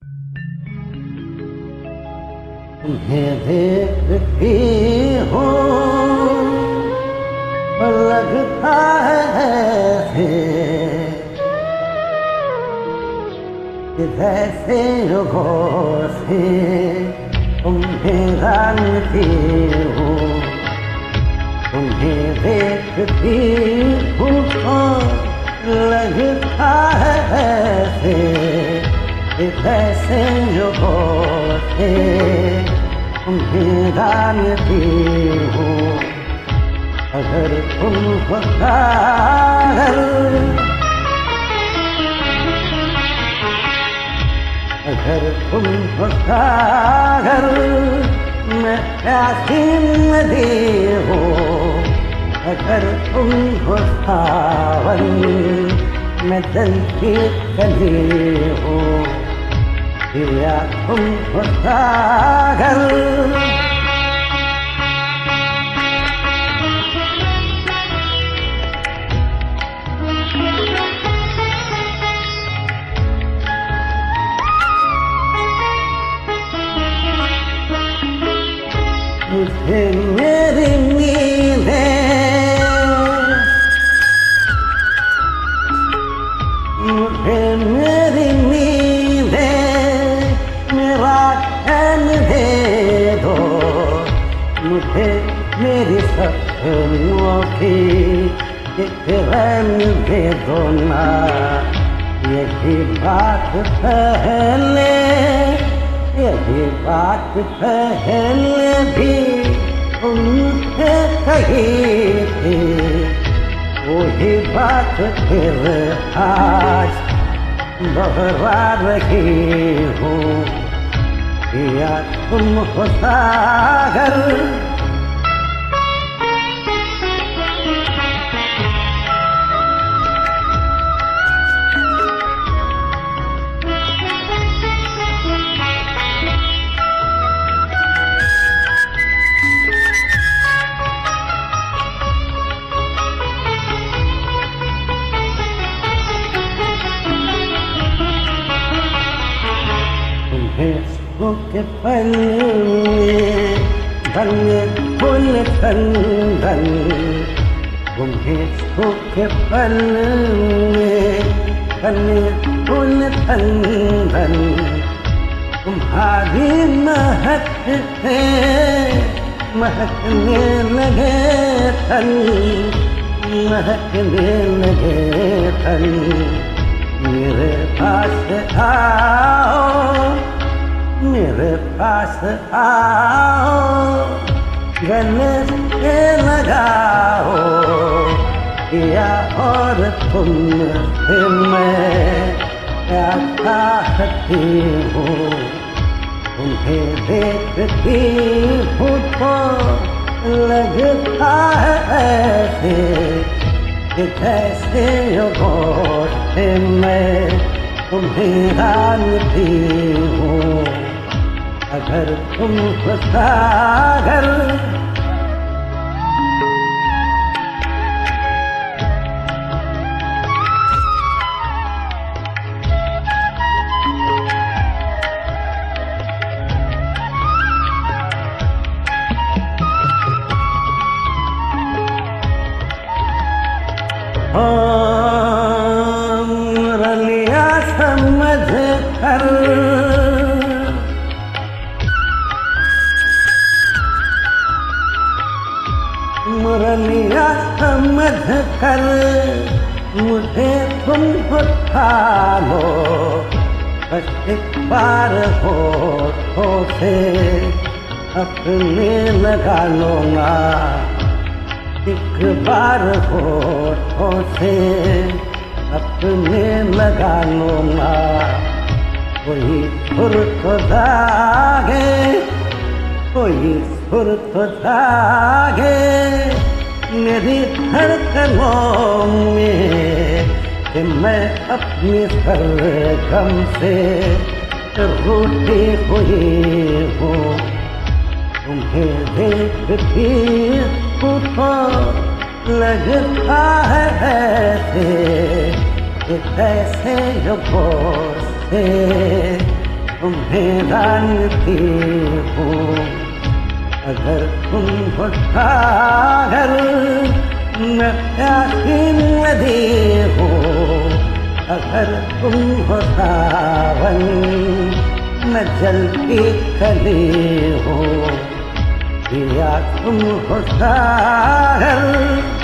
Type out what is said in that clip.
तुम्हें देखती हूँ लगता है जैसे गौर से तुम्हें जानती हूँ। तुम्हें देखती हूँ लगता है जैसे गौर से तुम्हें जानती हूँ। अगर तुम सागर मैं प्यासी नदी हूँ। अगर तुम हो सावन मैं जलती कली हूँ। या तुम हो सागर मुझे मेरी नींदें मेरा चैन दे दो। मुझे मेरी सपनों की एक रैन दे दो ना। यही बात पहले भी उनसे कही थी। वही बात फिर आज दोहरा रही हूँ। या तुम हो सागर के पल धन फूल खंदन। तुम्हें के पल धन फूल खंदन। तुम्हारी महक से महकने लगे तन। महकने लगे तन। मेरे पास आओ मेरे पास आओ गले से लगाओ। या और तुमसे मैं क्या चाहती हूँ। तुम्हें देखती हूँ तो लगता है ऐसे जैसे गौर से मैं तुम्हें जानती हूँ। अगर तुम हो सागर रलिया समझ कर मुरलिया समझ कर मुझे तुम उठा लो। बस एक बार होठों से अपने लगा लो ना। एक बार होठों से अपने लगा लो ना। कोई सुर तो जागे कोई सुर तो जागे मेरी धड़कनों में कि मैं अपनी सरगम से रूठी हुई हूँ। तुम्हें देखती हूँ तो लगता है ऐसे जैसे गौर से तुम्हें जानती हूँ। अगर तुम हो सागर मैं प्यासी नदी हूँ, अगर तुम हो सावन मैं जलती कली हूँ, या तुम हो सागर